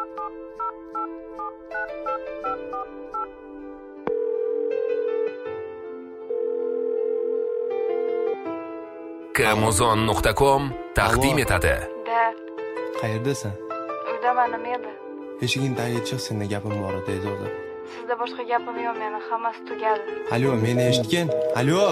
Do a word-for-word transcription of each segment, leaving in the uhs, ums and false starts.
Amazon nuqta com taqdim etadi. Dad, Qayerdasan? uydaman, nima edi? Eshiging tagiga chiq, senda gapim bor edi, E'zoza. Sizda boshqa gapim yo'q, meni hammasi tugadi. Alo, meni eshitgin? Alo.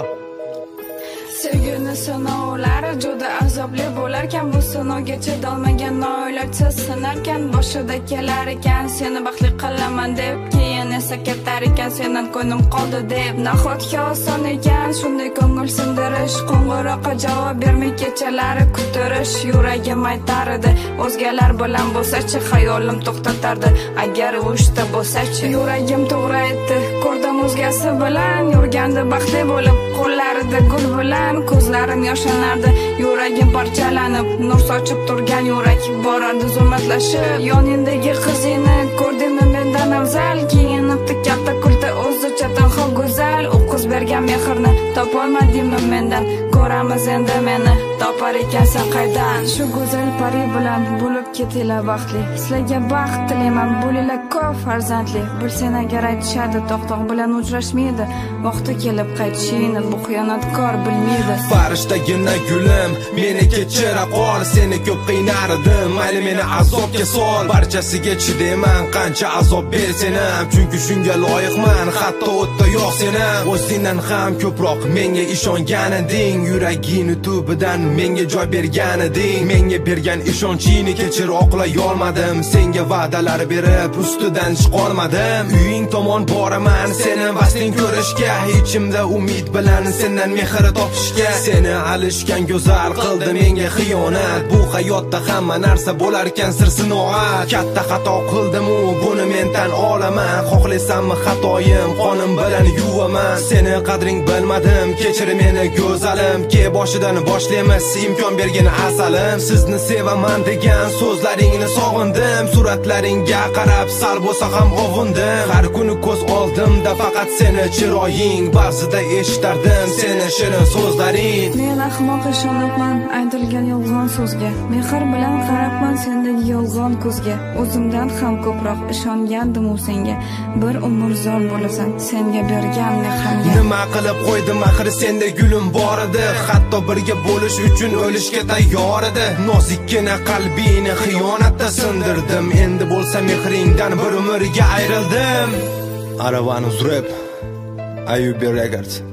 Sevgini sinovlari juda azobli bo'larkan, bu sinovga chidolmagan noilojsiz sinarkan, boshida kelar ekan seni baxtli qilaman deb, keyin esa ketar ekan sendan ko'nglim qoldi deb. Nahotki oson ekan shunday ko'ngil sindirish, qo'ng'iroqqa javob bermay kechalari kutirish, yuragim aytar edi o'zgalar bilan bo'lsa-chi, xayolim to'xtatardi agar ushta bo'lsa-chi. Yuragim to'g'ri aytdi, ko'rdim o'zgasi bilan yurgandi baxtli bo'lib, qo'llarida gul bilan ko'zlarim yoshlanardi, yuragim parchalanib, nur sochib turgan yurak borardi zulmatlashib. Yoningdagi qizingni ko'rdimmi mendan afzal, kiyinibdi katta kulta o'zicha tanho go'zal. U qiz bergan mehrni topolmadingmi mendan, ko'ramiz endi meni topar ekansan qaydan. Shu go'zal pari bilan bo'lib ketinglar baxtli, sizlarga baxt tilayman, bo'linglar ko'p farzandli. Bilsang agar aytishadi to'xtoq bilan uchrashmaydi, vaqti kelib qaytishingni bu xiyonatkor bilmaydi. Farishtagina gulim, meni kechira qol, seni ko'p qiynardim, mayli meni azobga sol. Barchasiga chidayman, qancha azob bersang ham, chunki shunga loyiqman, hatto o'tda yo'q seni. O'zingdan ham ko'proq menga ishongan eding, yuragingni tubidan menga joy bergan eding. Menga bergan ishonchingni kechira oqlay olmadim, senga va'dalar berib ustidan chiqolmadim. Uying tomon boraman, seni vasling ko'rishga, ichimda umid bilan sendan mehr topishga. Seni alishgan go'zal qildi menga xiyonat, bu hayotda hamma narsa bo'lar ekan sir sinoat. Katta xato qildim u, buni men tan olaman, xohlaysanmi xatoyim qonim bilan yuvaman. Seni qadring bilmadim, kechir meni go'zalim, ke boshidan boshlaymiz imkon bergin asalim. Sizni sevaman degan so'zlaringni sog'indim, suratlaringga qarab sal bo'lsa ham ovundim. Har kuni ko'z oldimda faqat seni chiroying, ba'zida eshitardim seni shirin so'zlaring. Men ahmoq ishonibman aytilgan yolg'on so'zga, mehr bilan qarabman sendagi yolg'on ko'zga. O'zimdan ham ko'proq ishongandim u senga, bir umr zor bo'lasan senga bergan mehrimga. Nima qilib qo'ydim axir senda gulim bor edi, hatto birga bo'lish uchun o'lishga tayyor edi. Nozikkina qalbingni xiyonatda sindirdim, endi bo'lsa mehringdan bir umrga ayrildim. Aravan Uzrep, Ayubi Records.